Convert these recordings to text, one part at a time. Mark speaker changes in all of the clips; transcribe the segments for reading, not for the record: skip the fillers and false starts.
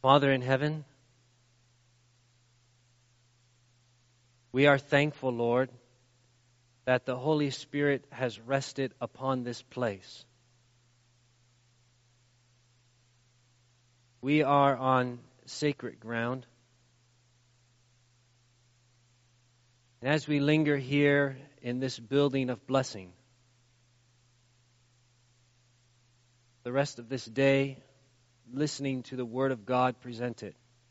Speaker 1: Father in heaven, we are thankful, Lord, that the Holy Spirit has rested upon this place. We are on sacred ground. And as we linger here in this building of blessing, the rest of this day, listening to the Word of God presented,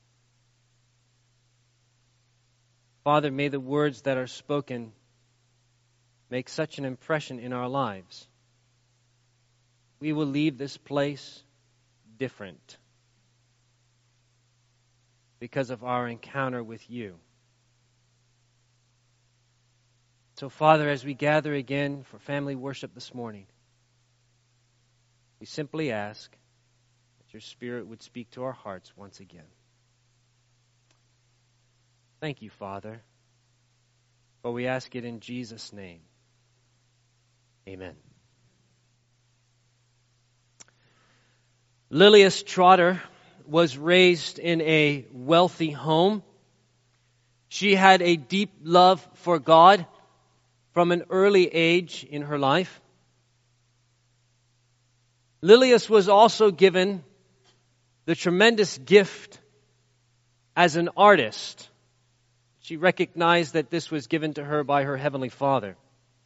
Speaker 1: Father, may the words that are spoken make such an impression in our lives. We will leave this place different because of our encounter with you. So, Father, as we gather again for family worship this morning, we simply ask that your Spirit would speak to our hearts once again. Thank you, Father, for we ask it in Jesus' name. Amen. Lilias Trotter was raised in a wealthy home. She had a deep love for God from an early age in her life. Lilias was also given the tremendous gift as an artist. She recognized that this was given to her by her Heavenly Father.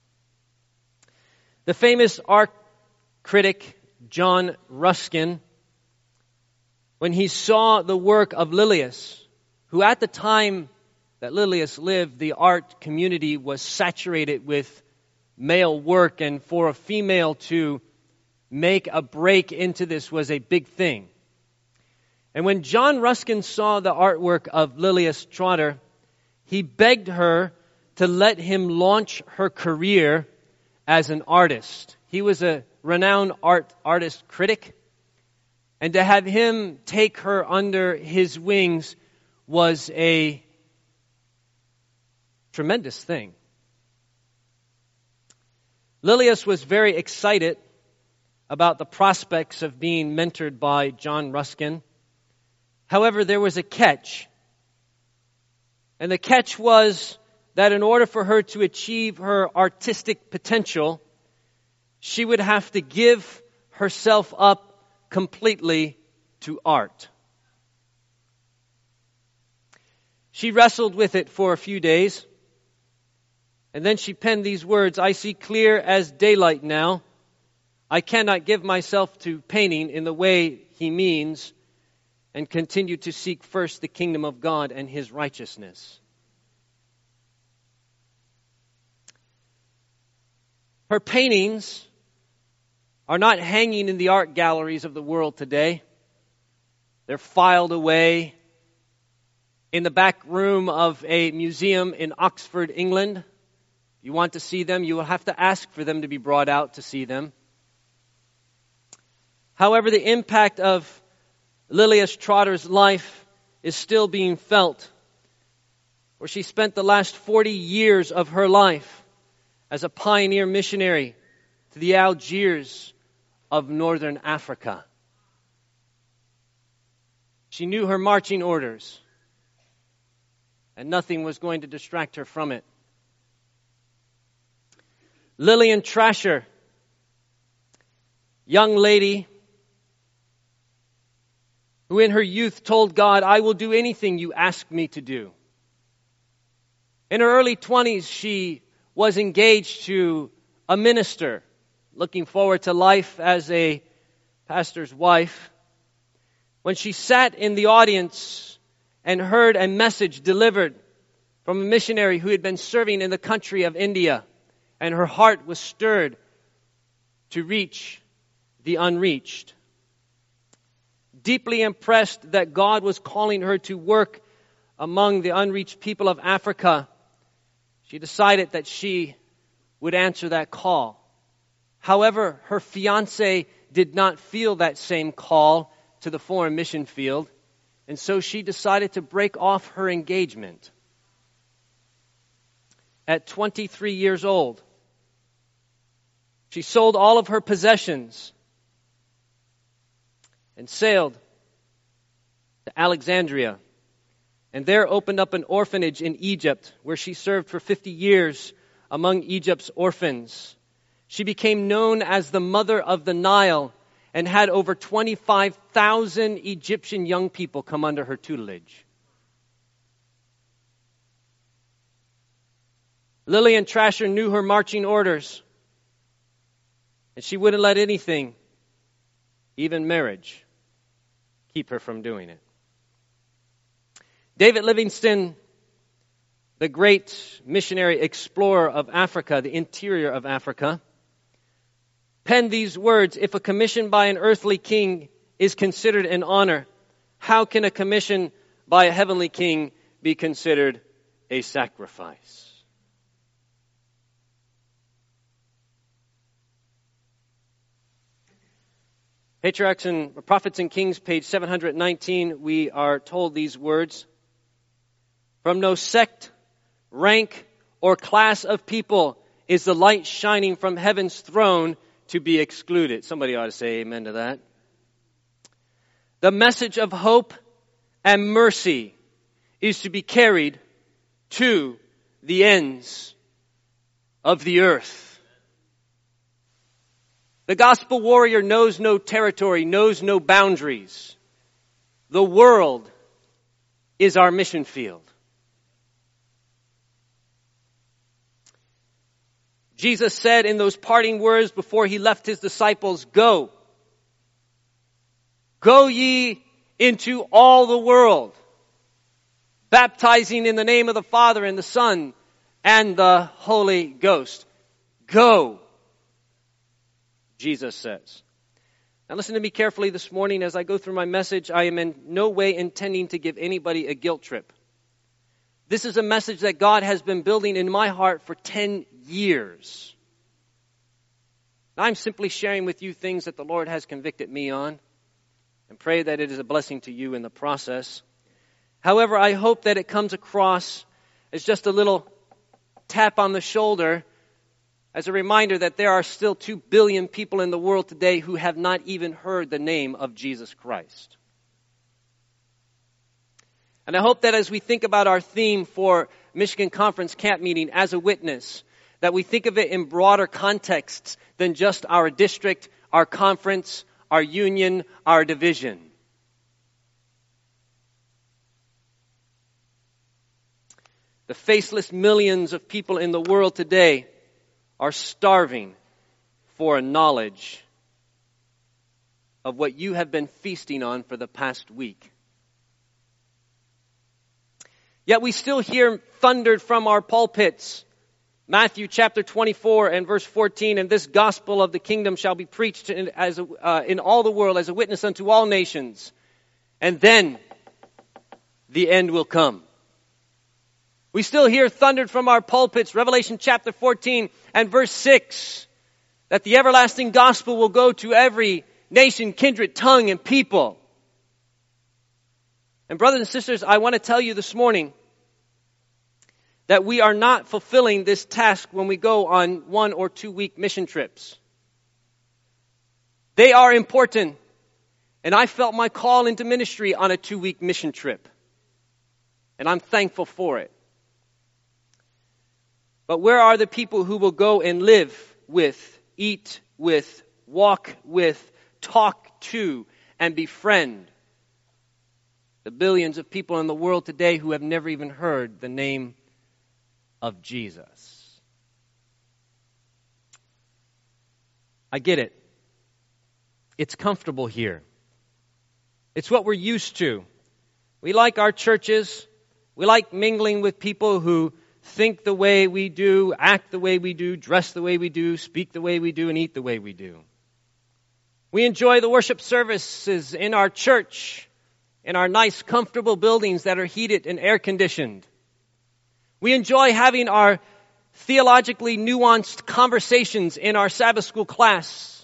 Speaker 1: The famous art critic John Ruskin, when he saw the work of Lilias, who at the time that Lilias lived, the art community was saturated with male work, and for a female to make a break into this was a big thing. And when John Ruskin saw the artwork of Lilias Trotter, he begged her to let him launch her career as an artist. He was a renowned artist critic, and to have him take her under his wings was a tremendous thing. Lilias was very excited about the prospects of being mentored by John Ruskin. However, there was a catch. And the catch was that in order for her to achieve her artistic potential, she would have to give herself up completely to art. She wrestled with it for a few days. And then she penned these words, "I see clear as daylight now. I cannot give myself to painting in the way he means and continue to seek first the kingdom of God and his righteousness." Her paintings are not hanging in the art galleries of the world today. They're filed away in the back room of a museum in Oxford, England. If you want to see them, you will have to ask for them to be brought out to see them. However, the impact of Lilias Trotter's life is still being felt, where she spent the last 40 years of her life as a pioneer missionary to the Algiers of northern Africa. She knew her marching orders, and nothing was going to distract her from it. Lillian Trasher, young lady who in her youth told God, "I will do anything you ask me to do." In her early 20s, she was engaged to a minister, looking forward to life as a pastor's wife, when she sat in the audience and heard a message delivered from a missionary who had been serving in the country of India, and her heart was stirred to reach the unreached. Deeply impressed that God was calling her to work among the unreached people of Africa, she decided that she would answer that call. However, her fiancé did not feel that same call to the foreign mission field, and so she decided to break off her engagement. At 23 years old, she sold all of her possessions and sailed to Alexandria, and there opened up an orphanage in Egypt where she served for 50 years among Egypt's orphans. She became known as the Mother of the Nile and had over 25,000 Egyptian young people come under her tutelage. Lillian Trasher knew her marching orders, and she wouldn't let anything, even marriage, keep her from doing it. David Livingstone, the great missionary explorer of Africa, the interior of Africa, penned these words: "If a commission by an earthly king is considered an honor, how can a commission by a heavenly king be considered a sacrifice?" Patriarchs and Prophets and Kings, page 719, we are told these words: "From no sect, rank, or class of people is the light shining from heaven's throne to be excluded." Somebody ought to say amen to that. "The message of hope and mercy is to be carried to the ends of the earth." The gospel warrior knows no territory, knows no boundaries. The world is our mission field. Jesus said in those parting words before he left his disciples, "Go. Go ye into all the world, baptizing in the name of the Father and the Son and the Holy Ghost." Go, Jesus says. Now listen to me carefully this morning as I go through my message. I am in no way intending to give anybody a guilt trip. This is a message that God has been building in my heart for 10 years. I'm simply sharing with you things that the Lord has convicted me on, and pray that it is a blessing to you in the process. However, I hope that it comes across as just a little tap on the shoulder, as a reminder that there are still 2 billion people in the world today who have not even heard the name of Jesus Christ. And I hope that as we think about our theme for Michigan Conference Camp Meeting, As a Witness, that we think of it in broader contexts than just our district, our conference, our union, our division. The faceless millions of people in the world today are starving for a knowledge of what you have been feasting on for the past week. Yet we still hear thundered from our pulpits, Matthew chapter 24 and verse 14, "And this gospel of the kingdom shall be preached in all the world as a witness unto all nations, and then the end will come." We still hear thundered from our pulpits, Revelation chapter 14 and verse 6, that the everlasting gospel will go to every nation, kindred, tongue, and people. And brothers and sisters, I want to tell you this morning that we are not fulfilling this task when we go on 1 or 2 week mission trips. They are important, and I felt my call into ministry on a 2-week mission trip, and I'm thankful for it. But where are the people who will go and live with, eat with, walk with, talk to, and befriend the billions of people in the world today who have never even heard the name of Jesus? I get it. It's comfortable here. It's what we're used to. We like our churches. We like mingling with people who think the way we do, act the way we do, dress the way we do, speak the way we do, and eat the way we do. We enjoy the worship services in our church, in our nice, comfortable buildings that are heated and air-conditioned. We enjoy having our theologically nuanced conversations in our Sabbath school class,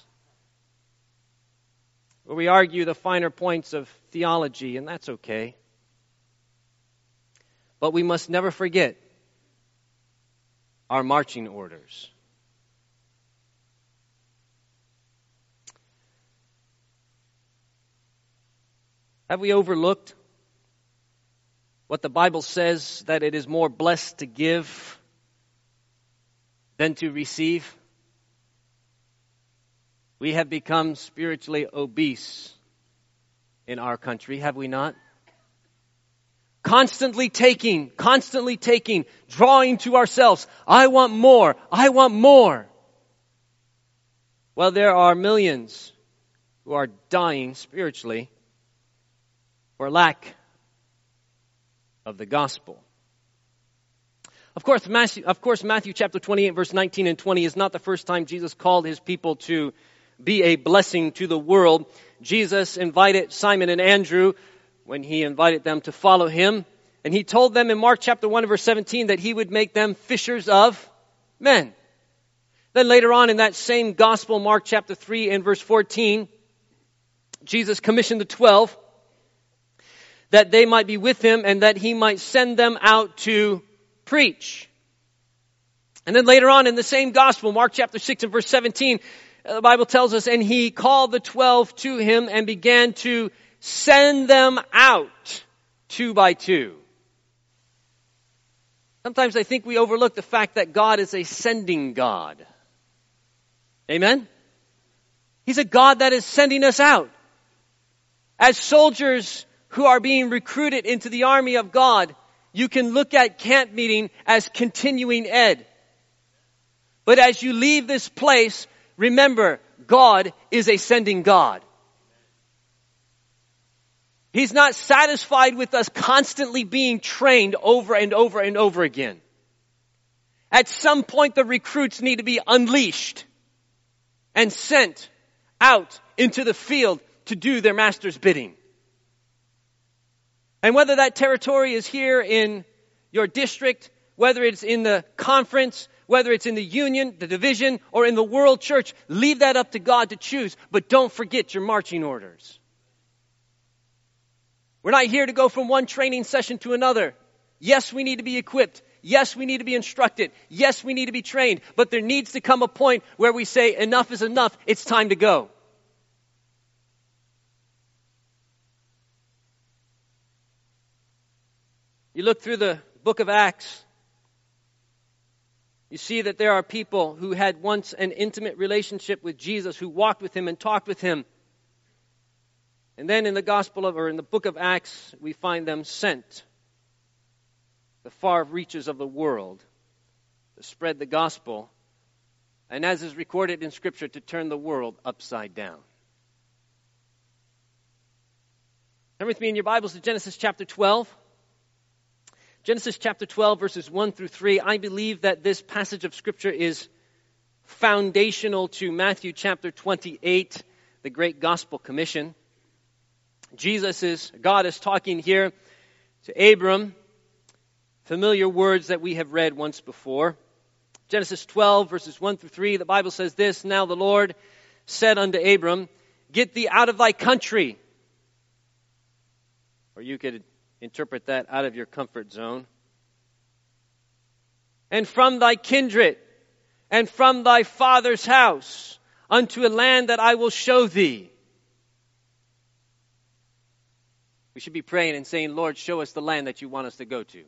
Speaker 1: where we argue the finer points of theology, and that's okay. But we must never forget our marching orders. Have we overlooked what the Bible says, that it is more blessed to give than to receive? We have become spiritually obese in our country, have we not? Constantly taking, drawing to ourselves. I want more. I want more. Well, there are millions who are dying spiritually for lack of the gospel. Of course, Matthew chapter 28, verse 19 and 20 is not the first time Jesus called his people to be a blessing to the world. Jesus invited Simon and Andrew when he invited them to follow him. And he told them in Mark chapter 1 verse 17 that he would make them fishers of men. Then later on in that same gospel, Mark chapter 3 and verse 14, Jesus commissioned the 12 that they might be with him and that he might send them out to preach. And then later on in the same gospel, Mark chapter 6 and verse 17, the Bible tells us, and he called the 12 to him and began to send them out 2 by 2. Sometimes I think we overlook the fact that God is a sending God. Amen? He's a God that is sending us out. As soldiers who are being recruited into the army of God, you can look at camp meeting as continuing ed. But as you leave this place, remember, God is a sending God. He's not satisfied with us constantly being trained over and over and over again. At some point, the recruits need to be unleashed and sent out into the field to do their master's bidding. And whether that territory is here in your district, whether it's in the conference, whether it's in the union, the division, or in the world church, leave that up to God to choose. But don't forget your marching orders. We're not here to go from one training session to another. Yes, we need to be equipped. Yes, we need to be instructed. Yes, we need to be trained. But there needs to come a point where we say, enough is enough. It's time to go. You look through the book of Acts, you see that there are people who had once an intimate relationship with Jesus, who walked with him and talked with him. And then in the in the book of Acts, we find them sent the far reaches of the world to spread the gospel, and as is recorded in Scripture, to turn the world upside down. Turn with me in your Bibles to Genesis chapter 12. Genesis chapter 12, verses 1 through 3. I believe that this passage of Scripture is foundational to Matthew chapter 28, the great gospel commission. God is talking here to Abram, familiar words that we have read once before. Genesis 12, verses 1 through 3, the Bible says this, "Now the Lord said unto Abram, Get thee out of thy country." Or you could interpret that, out of your comfort zone. "And from thy kindred, and from thy father's house, unto a land that I will show thee." We should be praying and saying, "Lord, show us the land that you want us to go to."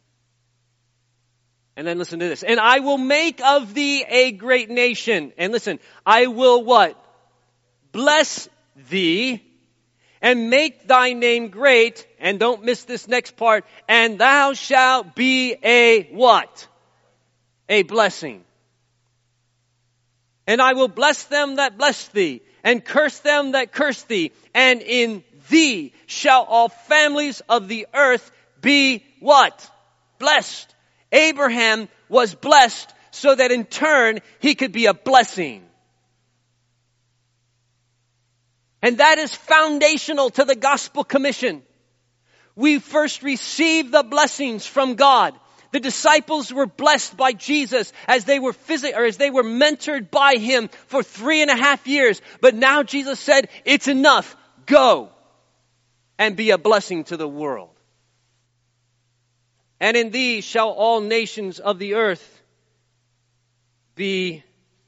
Speaker 1: And then listen to this. "And I will make of thee a great nation." And listen, I will what? Bless thee, and make thy name great. And don't miss this next part. "And thou shalt be a" what? A blessing. "And I will bless them that bless thee, and curse them that curse thee. And in thee shall all families of the earth be" what? Blessed. Abraham was blessed so that in turn he could be a blessing. And that is foundational to the gospel commission. We first receive the blessings from God. The disciples were blessed by Jesus as they were mentored by him for 3.5 years. But now Jesus said, "It's enough. Go and be a blessing to the world. And in thee shall all nations of the earth be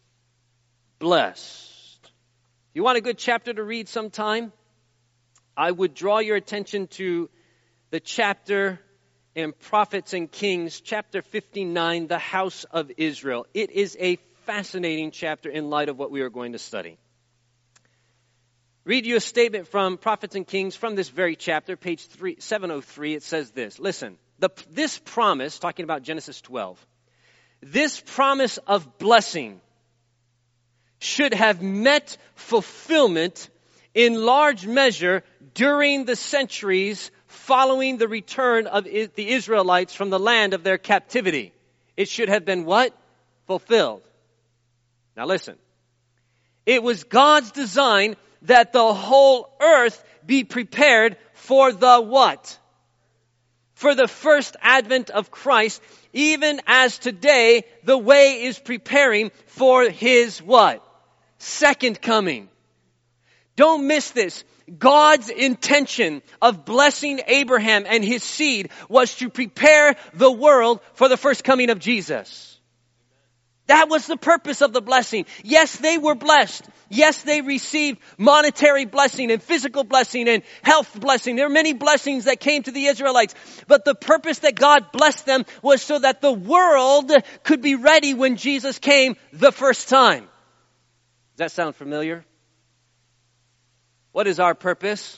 Speaker 1: blessed." You want a good chapter to read sometime? I would draw your attention to the chapter in Prophets and Kings, chapter 59, the house of Israel. It is a fascinating chapter in light of what we are going to study. Read you a statement from Prophets and Kings from this very chapter, page 703. It says this. Listen, this promise, talking about Genesis 12, this promise of blessing should have met fulfillment in large measure during the centuries following the return of the Israelites from the land of their captivity. It should have been what? Fulfilled. Now listen. It was God's design that the whole earth be prepared for the what? For the first advent of Christ, even as today the way is preparing for His what? Second coming. Don't miss this. God's intention of blessing Abraham and his seed was to prepare the world for the first coming of Jesus. That was the purpose of the blessing. Yes, they were blessed. Yes, they received monetary blessing and physical blessing and health blessing. There are many blessings that came to the Israelites. But the purpose that God blessed them was so that the world could be ready when Jesus came the first time. Does that sound familiar? What is our purpose?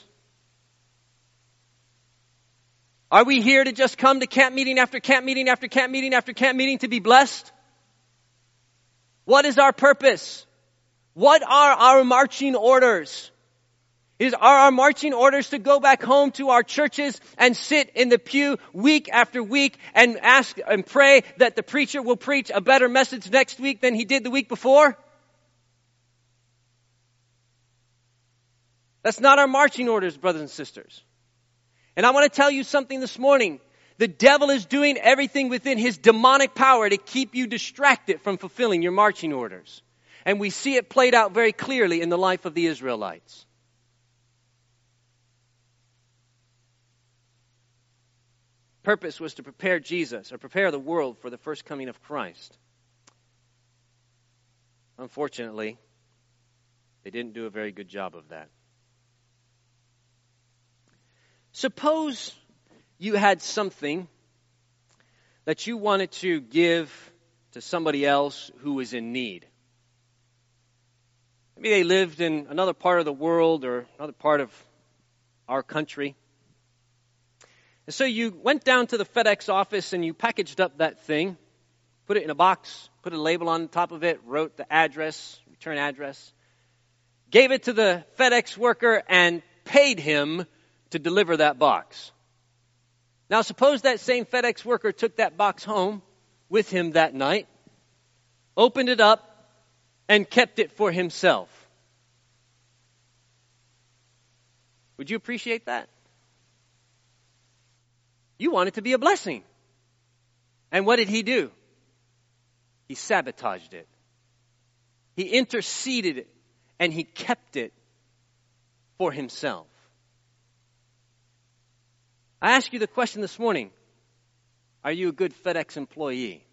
Speaker 1: Are we here to just come to camp meeting after camp meeting after camp meeting after camp meeting to be blessed? What is our purpose? What are our marching orders? Are our marching orders to go back home to our churches and sit in the pew week after week and ask and pray that the preacher will preach a better message next week than he did the week before? That's not our marching orders, brothers and sisters. And I want to tell you something this morning. The devil is doing everything within his demonic power to keep you distracted from fulfilling your marching orders. And we see it played out very clearly in the life of the Israelites. Purpose was to prepare Jesus, or prepare the world for the first coming of Christ. Unfortunately, they didn't do a very good job of that. Suppose you had something that you wanted to give to somebody else who was in need. Maybe they lived in another part of the world or another part of our country. And so you went down to the FedEx office and you packaged up that thing, put it in a box, put a label on top of it, wrote the address, return address, gave it to the FedEx worker and paid him to deliver that box. Now suppose that same FedEx worker took that box home with him that night, opened it up, and kept it for himself. Would you appreciate that? You want it to be a blessing. And what did he do? He sabotaged it. He interceded it, and he kept it for himself. I ask you the question this morning, are you a good FedEx employee?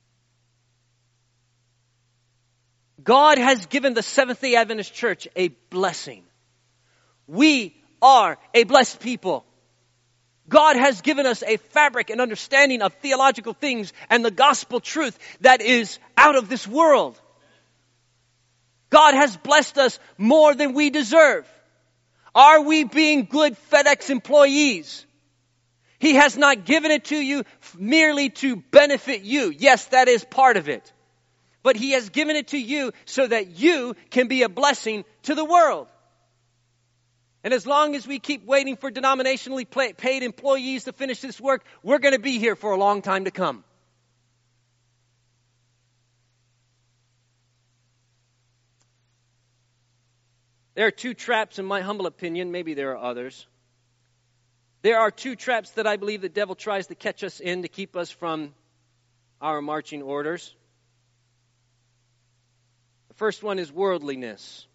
Speaker 1: God has given the Seventh-day Adventist Church a blessing. We are a blessed people. God has given us a fabric and understanding of theological things and the gospel truth that is out of this world. God has blessed us more than we deserve. Are we being good FedEx employees? He has not given it to you merely to benefit you. Yes, that is part of it. But He has given it to you so that you can be a blessing to the world. And as long as we keep waiting for denominationally paid employees to finish this work, we're going to be here for a long time to come. There are two traps, in my humble opinion. Maybe there are others. There are two traps that I believe the devil tries to catch us in to keep us from our marching orders. The first one is worldliness.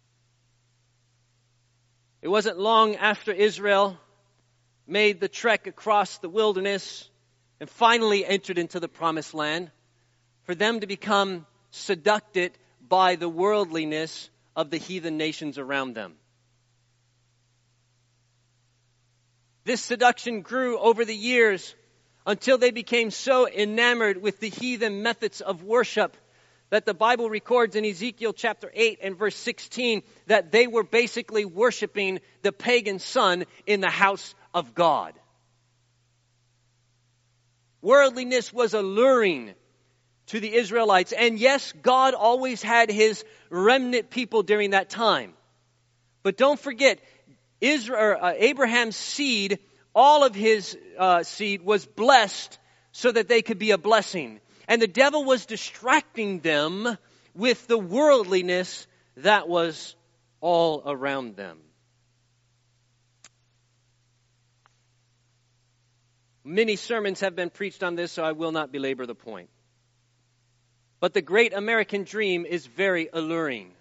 Speaker 1: It wasn't long after Israel made the trek across the wilderness and finally entered into the promised land for them to become seduced by the worldliness of the heathen nations around them. This seduction grew over the years until they became so enamored with the heathen methods of worship that the Bible records in Ezekiel chapter 8 and verse 16 that they were basically worshiping the pagan sun in the house of God. Worldliness was alluring to the Israelites. And yes, God always had his remnant people during that time. But don't forget, Abraham's seed, all of his seed was blessed so that they could be a blessing. And the devil was distracting them with the worldliness that was all around them. Many sermons have been preached on this, so I will not belabor the point. But the great American dream is very alluring.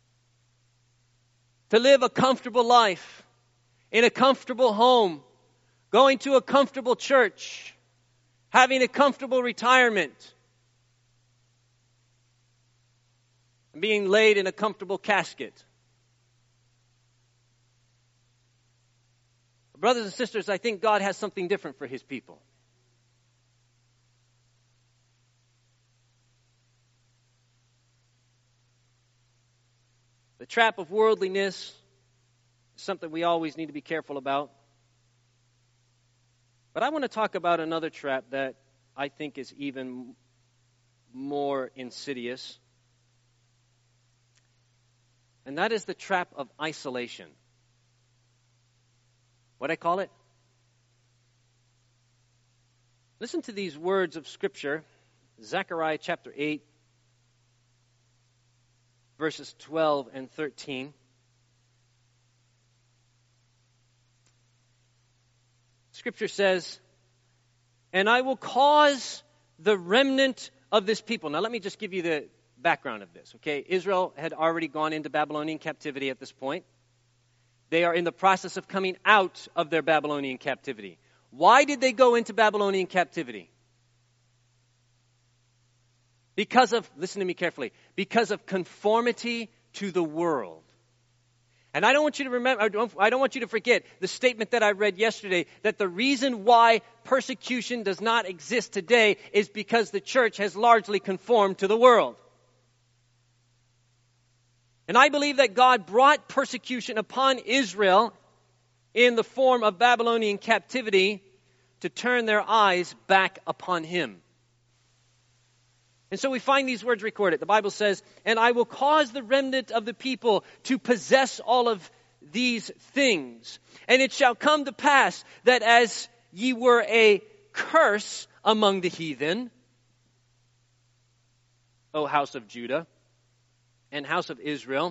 Speaker 1: To live a comfortable life, in a comfortable home, going to a comfortable church, having a comfortable retirement, and being laid in a comfortable casket. Brothers and sisters, I think God has something different for his people. The trap of worldliness is something we always need to be careful about. But I want to talk about another trap that I think is even more insidious. And that is the trap of isolation. What I call it? Listen to these words of Scripture. Zechariah chapter 8, verses 12 and 13. Scripture says, "And I will cause the remnant of this people." Now let me just give you the background of this, okay? Israel had already gone into Babylonian captivity at this point. They are in the process of coming out of their Babylonian captivity. Why did they go into Babylonian captivity? Because of, listen to me carefully, because of conformity to the world. And I don't want you to remember, I don't want you to forget the statement that I read yesterday, that the reason why persecution does not exist today is because the church has largely conformed to the world. And I believe that God brought persecution upon Israel in the form of Babylonian captivity to turn their eyes back upon him. And so we find these words recorded. The Bible says, "And I will cause the remnant of the people to possess all of these things. And it shall come to pass that as ye were a curse among the heathen, O house of Judah, and house of Israel,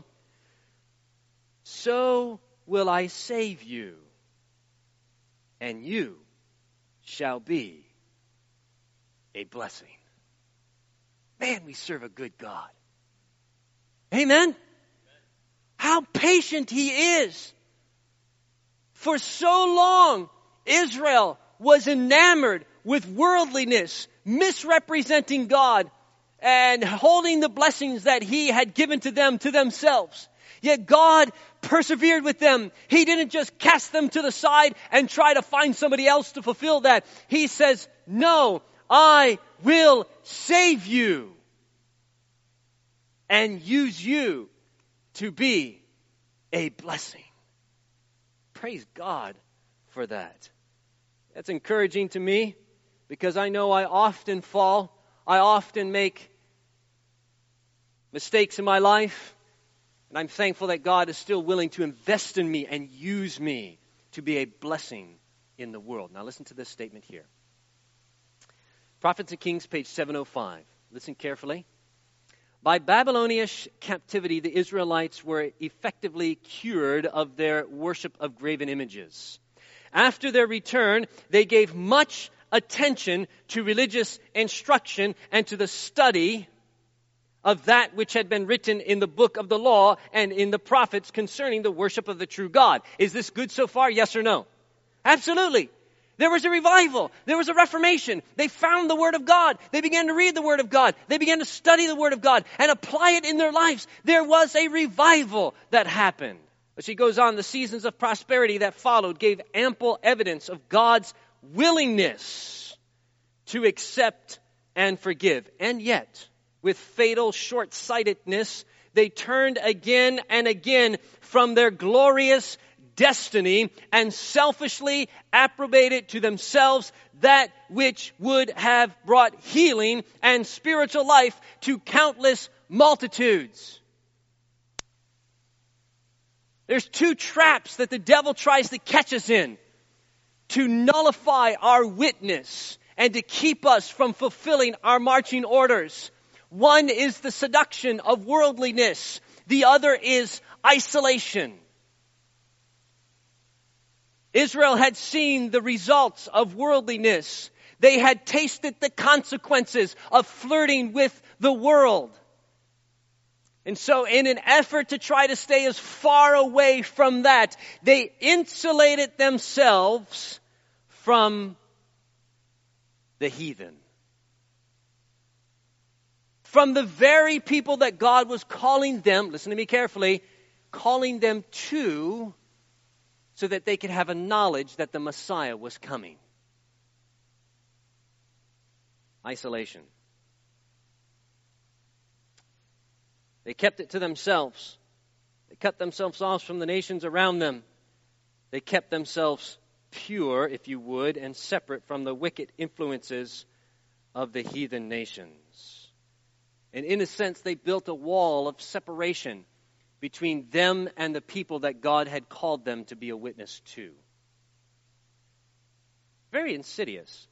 Speaker 1: so will I save you, and you shall be a blessing." Man, we serve a good God. Amen? How patient he is. For so long, Israel was enamored with worldliness, misrepresenting God, and holding the blessings that he had given to them to themselves. Yet God persevered with them. He didn't just cast them to the side and try to find somebody else to fulfill that. He says, "No, I will save you and use you to be a blessing." Praise God for that. That's encouraging to me because I know I often fall. I often make mistakes in my life. And I'm thankful that God is still willing to invest in me and use me to be a blessing in the world. Now listen to this statement here. Prophets and Kings, page 705. Listen carefully. By Babylonian captivity, the Israelites were effectively cured of their worship of graven images. After their return, they gave much attention to religious instruction and to the study of that which had been written in the book of the law and in the prophets concerning the worship of the true God. Is this good so far? Yes or no? Absolutely. There was a revival. There was a reformation. They found the Word of God. They began to read the Word of God. They began to study the Word of God and apply it in their lives. There was a revival that happened. As she goes on, the seasons of prosperity that followed gave ample evidence of God's willingness to accept and forgive. And yet, with fatal short-sightedness, they turned again and again from their glorious destiny and selfishly appropriated to themselves that which would have brought healing and spiritual life to countless multitudes. There's two traps that the devil tries to catch us in to nullify our witness and to keep us from fulfilling our marching orders. One is the seduction of worldliness. The other is isolation. Israel had seen the results of worldliness. They had tasted the consequences of flirting with the world. And so in an effort to try to stay as far away from that, they insulated themselves from the heathen. From the very people that God was calling them, listen to me carefully, calling them to, so that they could have a knowledge that the Messiah was coming. Isolation. They kept it to themselves. They cut themselves off from the nations around them. They kept themselves pure, if you would, and separate from the wicked influences of the heathen nations. And in a sense, they built a wall of separation between them and the people that God had called them to be a witness to. Very insidious.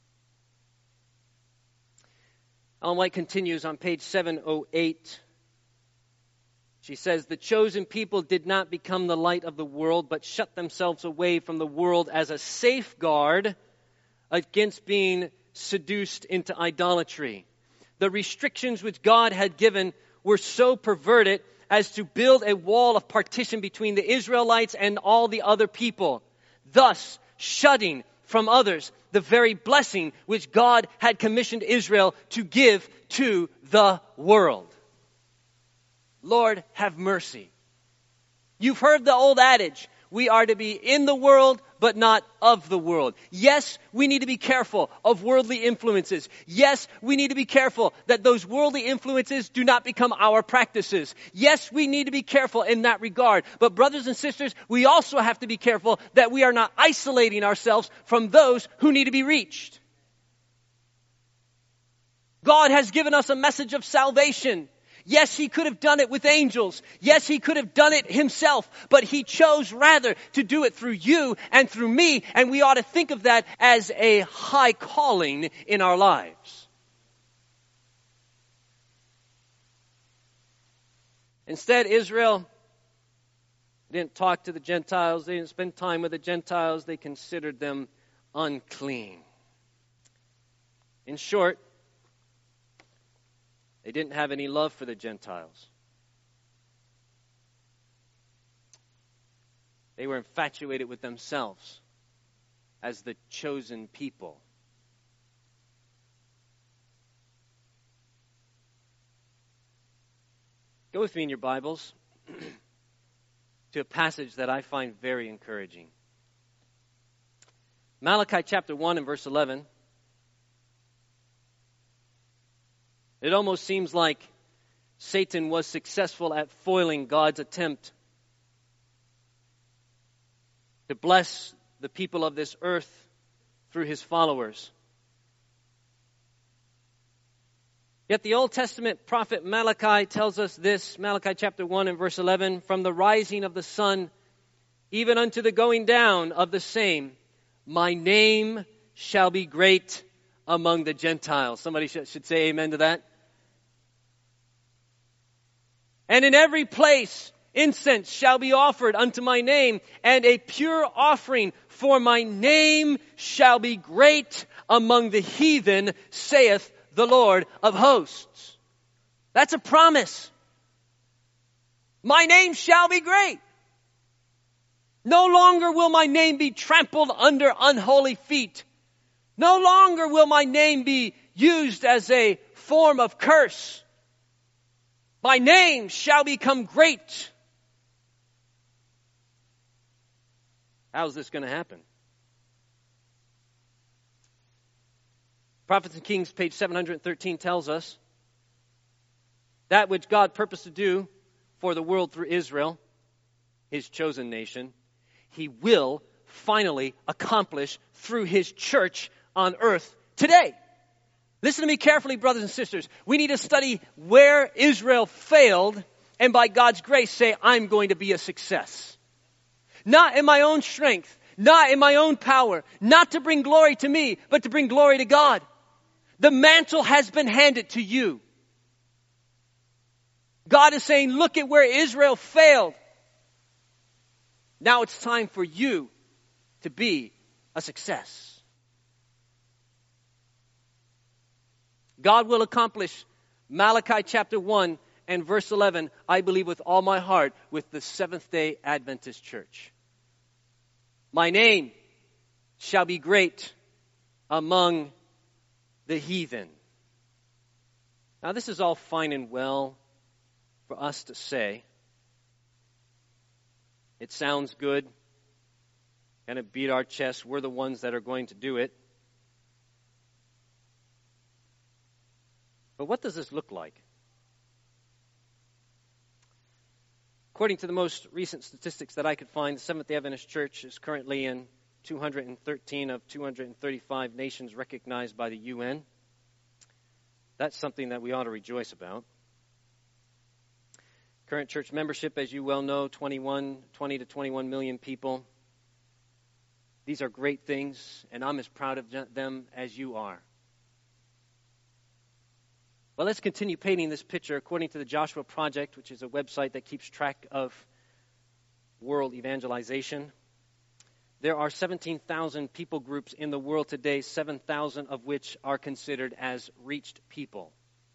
Speaker 1: Ellen White continues on page 708. She says, the chosen people did not become the light of the world, but shut themselves away from the world as a safeguard against being seduced into idolatry. The restrictions which God had given were so perverted as to build a wall of partition between the Israelites and all the other people, thus shutting from others the very blessing which God had commissioned Israel to give to the world. Lord, have mercy. You've heard the old adage, we are to be in the world, but not of the world. Yes, we need to be careful of worldly influences. Yes, we need to be careful that those worldly influences do not become our practices. Yes, we need to be careful in that regard. But brothers and sisters, we also have to be careful that we are not isolating ourselves from those who need to be reached. God has given us a message of salvation. Yes, he could have done it with angels. Yes, he could have done it himself. But he chose rather to do it through you and through me. And we ought to think of that as a high calling in our lives. Instead, Israel didn't talk to the Gentiles. They didn't spend time with the Gentiles. They considered them unclean. In short, they didn't have any love for the Gentiles. They were infatuated with themselves as the chosen people. Go with me in your Bibles to a passage that I find very encouraging. Malachi chapter 1 and verse 11. It almost seems like Satan was successful at foiling God's attempt to bless the people of this earth through his followers. Yet the Old Testament prophet Malachi tells us this, Malachi chapter 1 and verse 11, from the rising of the sun even unto the going down of the same, my name shall be great among the Gentiles. Somebody should say amen to that. And in every place incense shall be offered unto my name, and a pure offering for my name shall be great among the heathen, saith the Lord of hosts. That's a promise. My name shall be great. No longer will my name be trampled under unholy feet. No longer will my name be used as a form of curse. My name shall become great. How is this going to happen? Prophets and Kings, page 713, tells us that which God purposed to do for the world through Israel, his chosen nation, he will finally accomplish through his church on earth today. Listen to me carefully, brothers and sisters. We need to study where Israel failed and by God's grace say, I'm going to be a success. Not in my own strength, not in my own power, not to bring glory to me, but to bring glory to God. The mantle has been handed to you. God is saying, look at where Israel failed. Now it's time for you to be a success. God will accomplish Malachi chapter 1 and verse 11, I believe with all my heart, with the Seventh-day Adventist Church. My name shall be great among the heathen. Now this is all fine and well for us to say. It sounds good. Kind of beat our chest. We're the ones that are going to do it. But what does this look like? According to the most recent statistics that I could find, the Seventh-day Adventist Church is currently in 213 of 235 nations recognized by the UN. That's something that we ought to rejoice about. Current church membership, as you well know, 20 to 21 million people. These are great things, and I'm as proud of them as you are. Well, let's continue painting this picture according to the Joshua Project, which is a website that keeps track of world evangelization. There are 17,000 people groups in the world today, 7,000 of which are considered as reached people.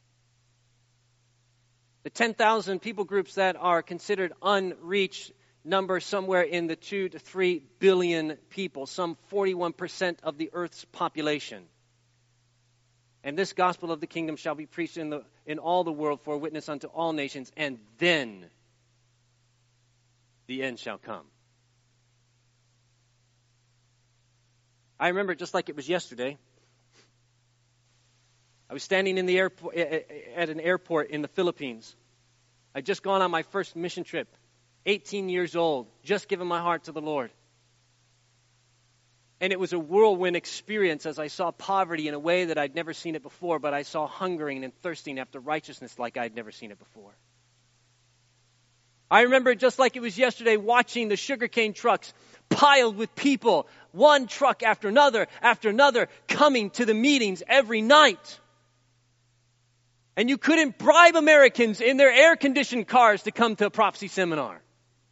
Speaker 1: The 10,000 people groups that are considered unreached number somewhere in the 2 to 3 billion people, some 41% of the earth's population. And this gospel of the kingdom shall be preached in all the world for a witness unto all nations, and then the end shall come. I remember just like it was yesterday. I was standing in the airport at an airport in the Philippines. I'd just gone on my first mission trip, 18 years old, just given my heart to the Lord. And it was a whirlwind experience as I saw poverty in a way that I'd never seen it before, but I saw hungering and thirsting after righteousness like I'd never seen it before. I remember just like it was yesterday watching the sugarcane trucks piled with people, one truck after another, coming to the meetings every night. And you couldn't bribe Americans in their air-conditioned cars to come to a prophecy seminar.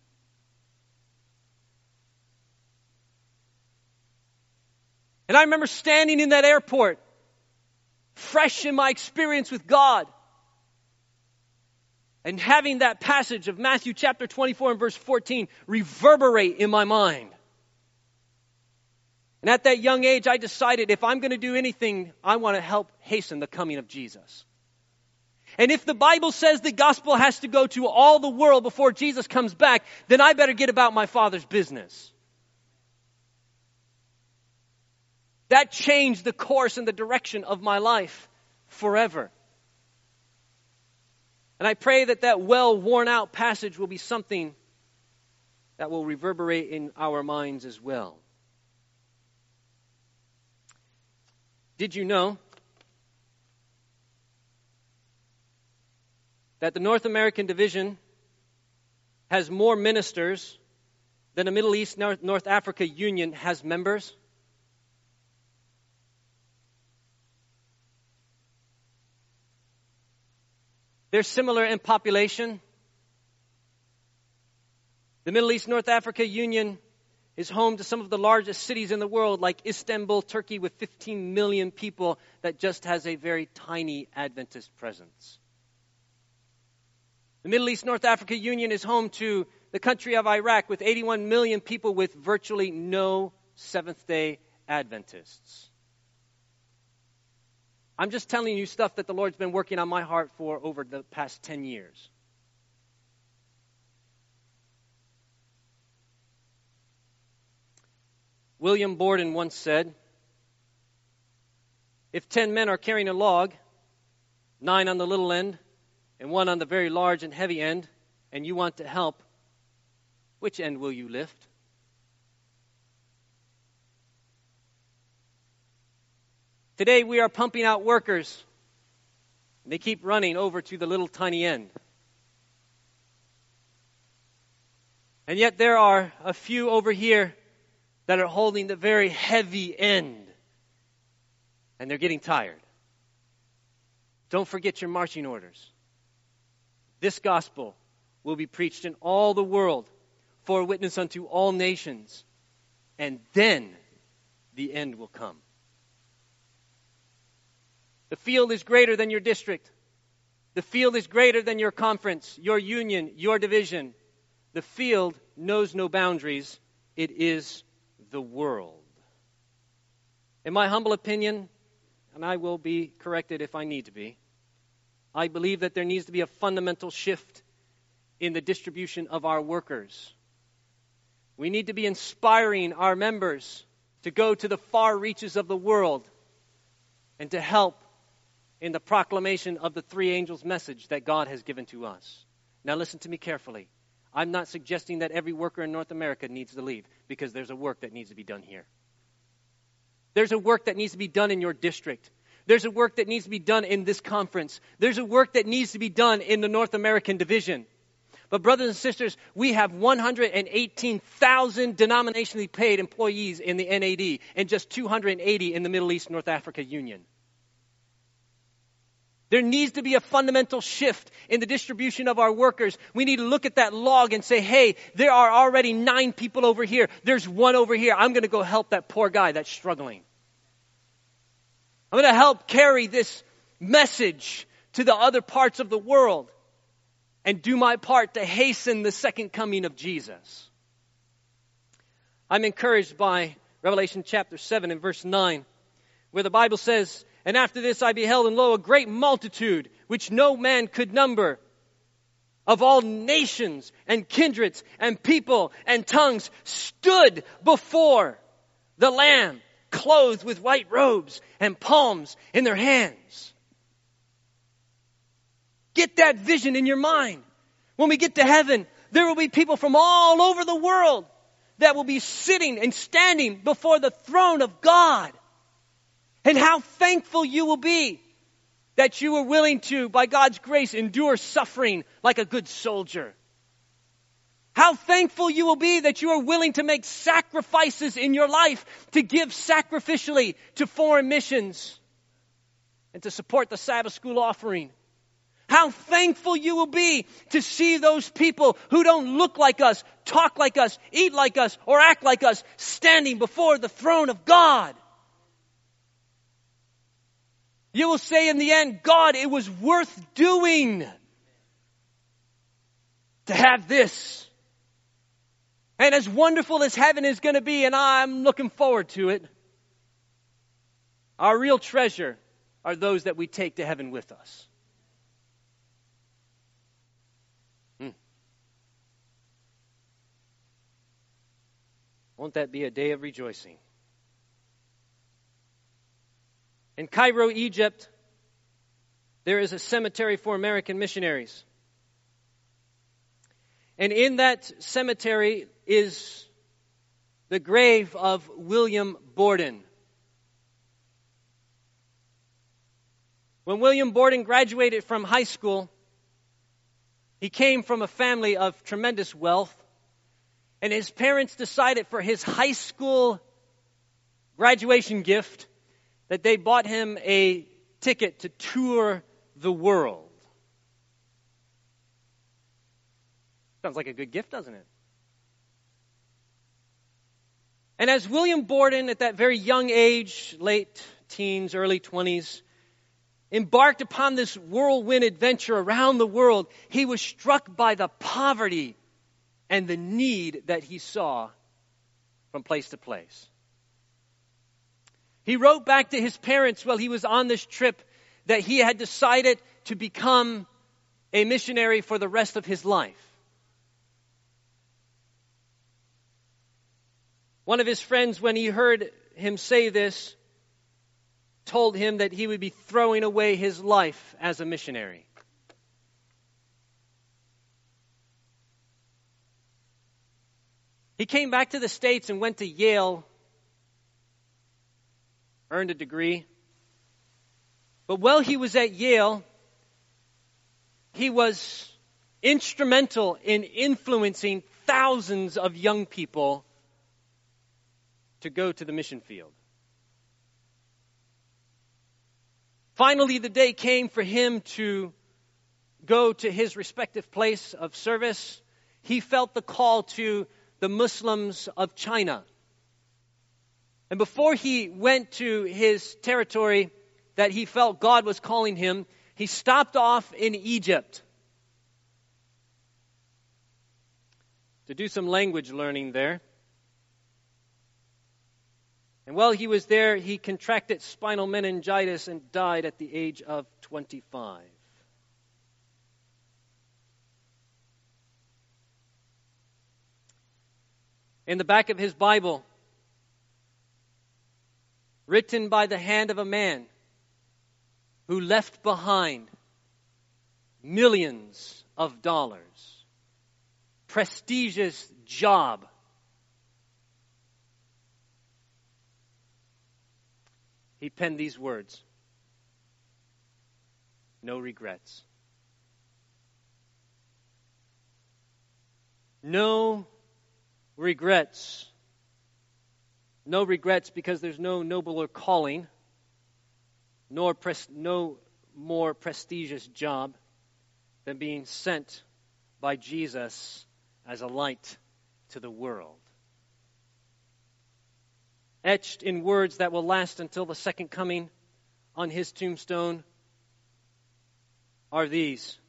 Speaker 1: And I remember standing in that airport, fresh in my experience with God, and having that passage of Matthew chapter 24 and verse 14 reverberate in my mind. And at that young age, I decided if I'm going to do anything, I want to help hasten the coming of Jesus. And if the Bible says the gospel has to go to all the world before Jesus comes back, then I better get about my Father's business. That changed the course and the direction of my life forever. And I pray that that well-worn out passage will be something that will reverberate in our minds as well. Did you know that the North American division has more ministers than the Middle East North Africa Union has members? They're similar in population. The Middle East North Africa Union is home to some of the largest cities in the world, like Istanbul, Turkey, with 15 million people that just has a very tiny Adventist presence. The Middle East North Africa Union is home to the country of Iraq with 81 million people with virtually no Seventh-day Adventists. I'm just telling you stuff that the Lord's been working on my heart for over the past 10 years. William Borden once said, If 10 men are carrying a log, 9 on the little end and 1 on the very large and heavy end, and you want to help, which end will you lift? Today we are pumping out workers. They keep running over to the little tiny end. And yet there are a few over here that are holding the very heavy end. And they're getting tired. Don't forget your marching orders. This gospel will be preached in all the world for a witness unto all nations. And then the end will come. The field is greater than your district. The field is greater than your conference, your union, your division. The field knows no boundaries. It is the world. In my humble opinion, and I will be corrected if I need to be, I believe that there needs to be a fundamental shift in the distribution of our workers. We need to be inspiring our members to go to the far reaches of the world and to help in the proclamation of the 3 angels' message that God has given to us. Now listen to me carefully. I'm not suggesting that every worker in North America needs to leave, because there's a work that needs to be done here. There's a work that needs to be done in your district. There's a work that needs to be done in this conference. There's a work that needs to be done in the North American division. But brothers and sisters, we have 118,000 denominationally paid employees in the NAD and just 280 in the Middle East North Africa Union. There needs to be a fundamental shift in the distribution of our workers. We need to look at that log and say, hey, there are already 9 people over here. There's 1 over here. I'm going to go help that poor guy that's struggling. I'm going to help carry this message to the other parts of the world and do my part to hasten the second coming of Jesus. I'm encouraged by Revelation chapter 7 and verse 9, where the Bible says, and after this I beheld, and lo, a great multitude, which no man could number, of all nations and kindreds and people and tongues, stood before the Lamb, clothed with white robes and palms in their hands. Get that vision in your mind. When we get to heaven, there will be people from all over the world that will be sitting and standing before the throne of God. And how thankful you will be that you were willing to, by God's grace, endure suffering like a good soldier. How thankful you will be that you are willing to make sacrifices in your life, to give sacrificially to foreign missions and to support the Sabbath school offering. How thankful you will be to see those people who don't look like us, talk like us, eat like us, or act like us, standing before the throne of God. You will say in the end, God, it was worth doing to have this. And as wonderful as heaven is going to be, and I'm looking forward to it, our real treasure are those that we take to heaven with us. Won't that be a day of rejoicing? In Cairo, Egypt, there is a cemetery for American missionaries. And in that cemetery is the grave of William Borden. When William Borden graduated from high school, he came from a family of tremendous wealth. And his parents decided for his high school graduation gift that they bought him a ticket to tour the world. Sounds like a good gift, doesn't it? And as William Borden, at that very young age, late teens, early 20s, embarked upon this whirlwind adventure around the world, he was struck by the poverty and the need that he saw from place to place. He wrote back to his parents while he was on this trip that he had decided to become a missionary for the rest of his life. One of his friends, when he heard him say this, told him that he would be throwing away his life as a missionary. He came back to the States and went to Yale, earned a degree. But while he was at Yale, he was instrumental in influencing thousands of young people to go to the mission field. Finally, the day came for him to go to his respective place of service. He felt the call to the Muslims of China. And before he went to his territory that he felt God was calling him, he stopped off in Egypt to do some language learning there. And while he was there, he contracted spinal meningitis and died at the age of 25. In the back of his Bible, written by the hand of a man who left behind millions of dollars, prestigious job, he penned these words: no regrets. No regrets. No regrets because there's no nobler calling, no more prestigious job than being sent by Jesus as a light to the world. Etched in words that will last until the second coming on his tombstone are these: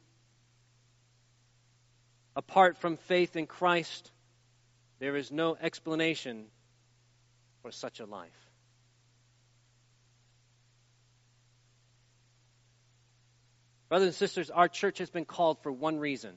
Speaker 1: apart from faith in Christ, there is no explanation for such a life. Brothers and sisters, our church has been called for one reason.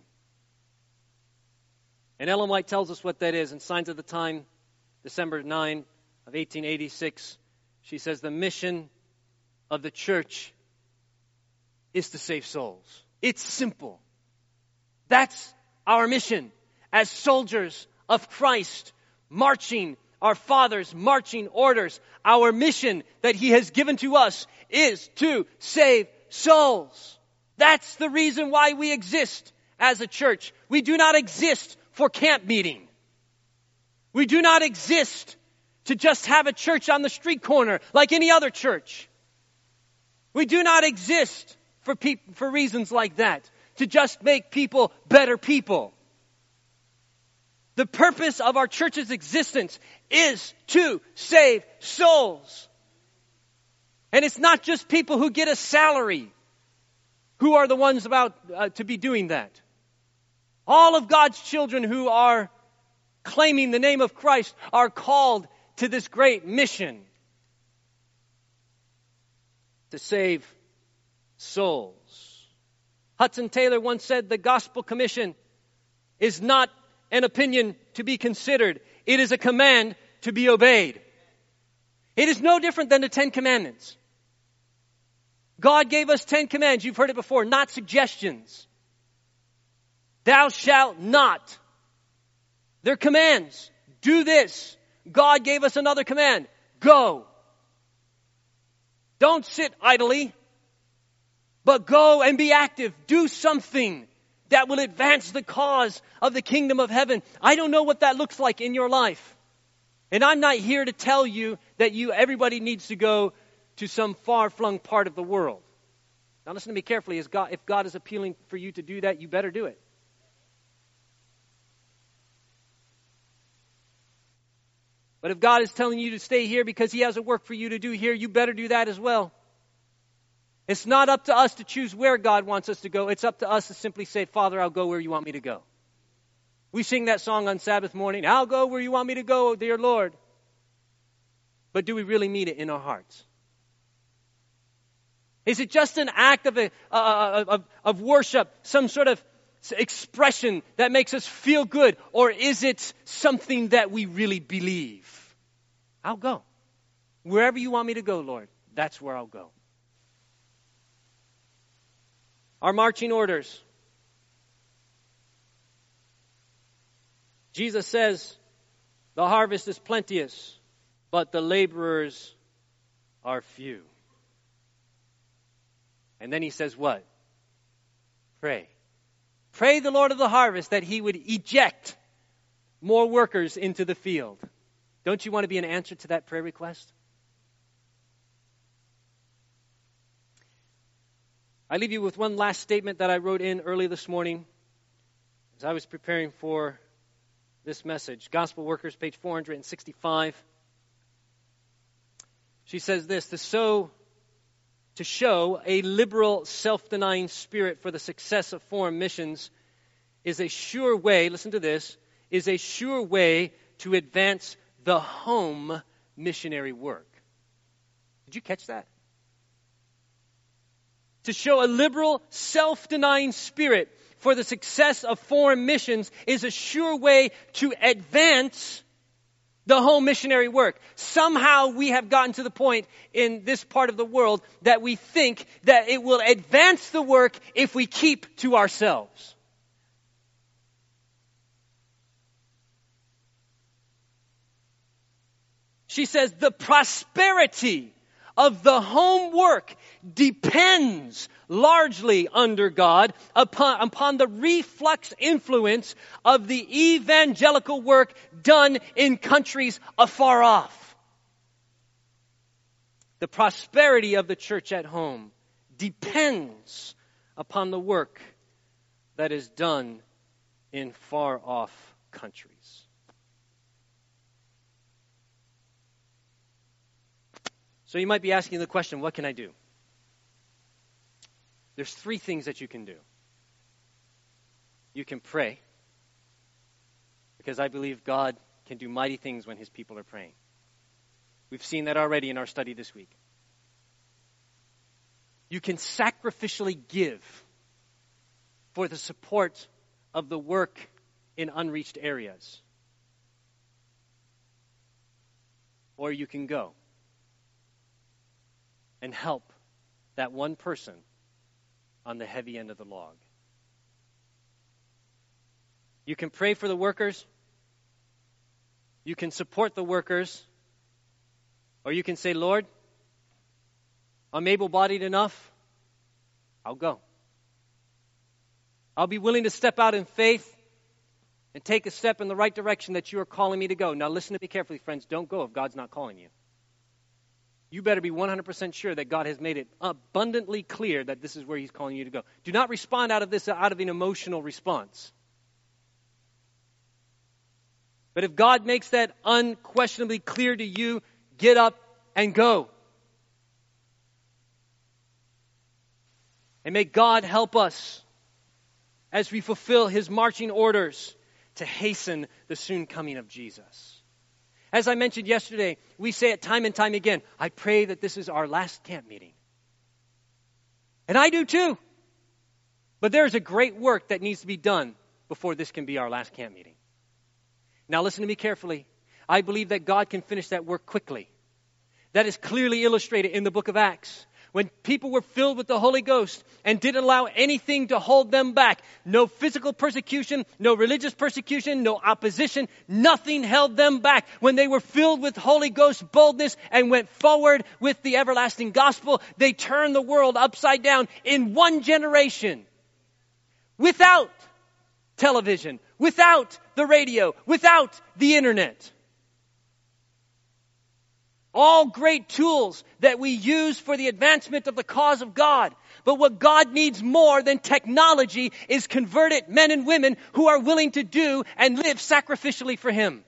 Speaker 1: And Ellen White tells us what that is in Signs of the Time, December 9 of 1886. She says the mission of the church is to save souls. It's simple. That's our mission as soldiers of Christ, marching our Father's marching orders. Our mission that He has given to us is to save souls. That's the reason why we exist as a church. We do not exist for camp meeting. We do not exist to just have a church on the street corner like any other church. We do not exist for reasons like that, to just make people better people. The purpose of our church's existence is to save souls. And it's not just people who get a salary who are the ones about to be doing that. All of God's children who are claiming the name of Christ are called to this great mission to save souls. Hudson Taylor once said the Gospel Commission is not an opinion to be considered. It is a command to be obeyed. It is no different than the 10 Commandments. God gave us 10 commands. You've heard it before, not suggestions. Thou shalt not. They're commands. Do this. God gave us another command. Go. Don't sit idly, but go and be active. Do something that will advance the cause of the kingdom of heaven. I don't know what that looks like in your life. And I'm not here to tell you that everybody needs to go to some far-flung part of the world. Now listen to me carefully. If God is appealing for you to do that, you better do it. But if God is telling you to stay here because He has a work for you to do here, you better do that as well. It's not up to us to choose where God wants us to go. It's up to us to simply say, Father, I'll go where you want me to go. We sing that song on Sabbath morning, I'll go where you want me to go, dear Lord. But do we really mean it in our hearts? Is it just an act of worship, some sort of expression that makes us feel good? Or is it something that we really believe? I'll go. Wherever you want me to go, Lord. that's where I'll go. Our marching orders. Jesus says, the harvest is plenteous, but the laborers are few. And then he says what? Pray. Pray the Lord of the harvest that he would eject more workers into the field. Don't you want to be an answer to that prayer request? I leave you with one last statement that I wrote in early this morning as I was preparing for this message. Gospel Workers, page 465. She says this, to show a liberal, self-denying spirit for the success of foreign missions is a sure way, listen to this, is a sure way to advance the home missionary work. Did you catch that? To show a liberal, self-denying spirit for the success of foreign missions is a sure way to advance the home missionary work. Somehow we have gotten to the point in this part of the world that we think that it will advance the work if we keep to ourselves. She says the prosperity of the home work depends largely under God upon the reflux influence of the evangelical work done in countries afar off. The prosperity of the church at home depends upon the work that is done in far off countries. So you might be asking the question, what can I do? There's three things that you can do. You can pray, because I believe God can do mighty things when his people are praying. We've seen that already in our study this week. You can sacrificially give for the support of the work in unreached areas. Or you can go and help that one person on the heavy end of the log. You can pray for the workers. You can support the workers. Or you can say, Lord, I'm able-bodied enough. I'll go. I'll be willing to step out in faith and take a step in the right direction that you are calling me to go. Now listen to me carefully, friends. Don't go if God's not calling you. You better be 100% sure that God has made it abundantly clear that this is where he's calling you to go. Do not respond out of an emotional response. But if God makes that unquestionably clear to you, get up and go. And may God help us as we fulfill his marching orders to hasten the soon coming of Jesus. As I mentioned yesterday, we say it time and time again, I pray that this is our last camp meeting. And I do too. But there's a great work that needs to be done before this can be our last camp meeting. Now listen to me carefully. I believe that God can finish that work quickly. That is clearly illustrated in the book of Acts. When people were filled with the Holy Ghost and didn't allow anything to hold them back. No physical persecution, no religious persecution, no opposition. Nothing held them back. When they were filled with Holy Ghost boldness and went forward with the everlasting gospel, they turned the world upside down in one generation. Without television, without the radio, without the internet. All great tools that we use for the advancement of the cause of God. But what God needs more than technology is converted men and women who are willing to do and live sacrificially for him.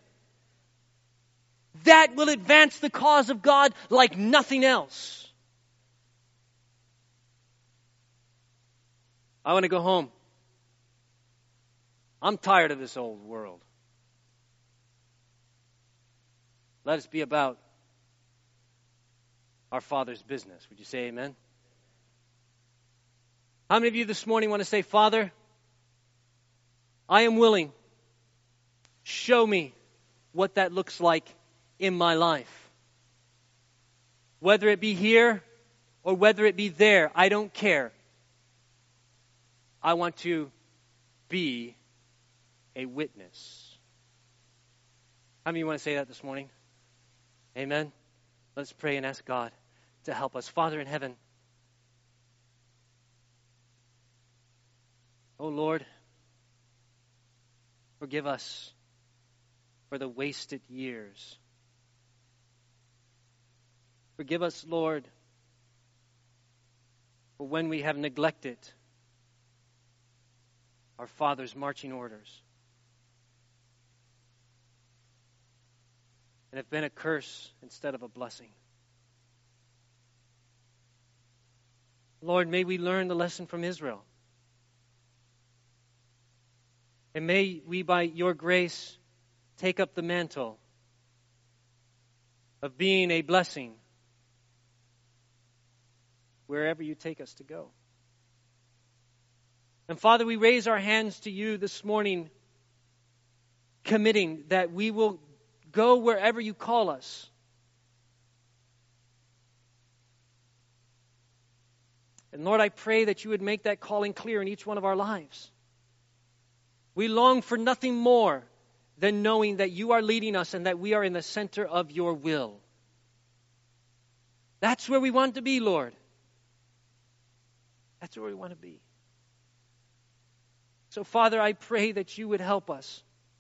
Speaker 1: That will advance the cause of God like nothing else. I want to go home. I'm tired of this old world. Let us be about our Father's business. Would you say amen? How many of you this morning want to say, Father, I am willing. Show me what that looks like in my life. Whether it be here or whether it be there, I don't care. I want to be a witness. How many of you want to say that this morning? Amen. Let's pray and ask God to help us. Father in heaven, oh Lord, forgive us for the wasted years. Forgive us, Lord, for when we have neglected our Father's marching orders and have been a curse instead of a blessing. Lord, may we learn the lesson from Israel. And may we, by your grace, take up the mantle of being a blessing wherever you take us to go. And Father, we raise our hands to you this morning, committing that we will go wherever you call us. And Lord, I pray that you would make that calling clear in each one of our lives. We long for nothing more than knowing that you are leading us and that we are in the center of your will. That's where we want to be, Lord. That's where we want to be. So, Father, I pray that you would help us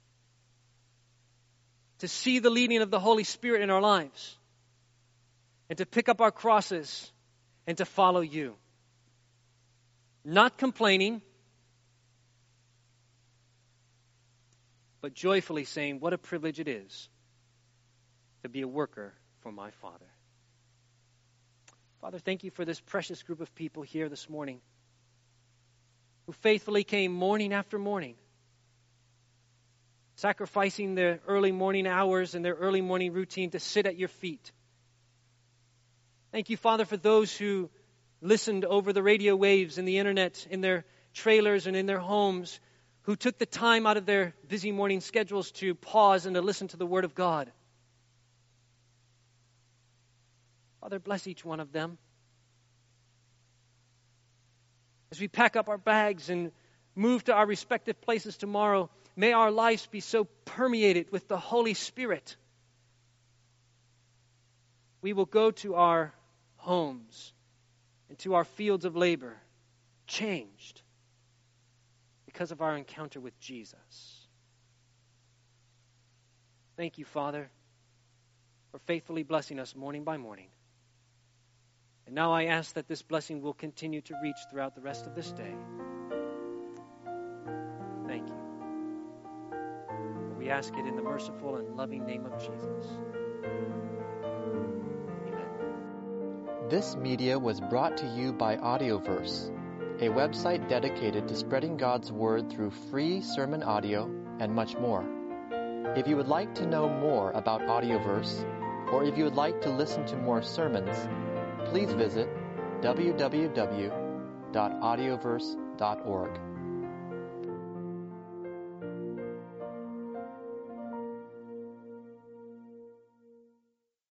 Speaker 1: to see the leading of the Holy Spirit in our lives and to pick up our crosses and to follow you. Not complaining, but joyfully saying, what a privilege it is to be a worker for my Father. Father, thank you for this precious group of people here this morning who faithfully came morning after morning, sacrificing their early morning hours and their early morning routine to sit at your feet. Thank you, Father, for those who listened over the radio waves and the internet in their trailers and in their homes, who took the time out of their busy morning schedules to pause and to listen to the Word of God. Father, bless each one of them. As we pack up our bags and move to our respective places tomorrow, may our lives be so permeated with the Holy Spirit. We will go to our homes and to our fields of labor changed because of our encounter with Jesus. Thank you, Father, for faithfully blessing us morning by morning. And now I ask that this blessing will continue to reach throughout the rest of this day. Thank you. We ask it in the merciful and loving name of Jesus. Amen.
Speaker 2: This media was brought to you by Audioverse, a website dedicated to spreading God's Word through free sermon audio and much more. If you would like to know more about Audioverse, or if you would like to listen to more sermons, please visit www.audioverse.org.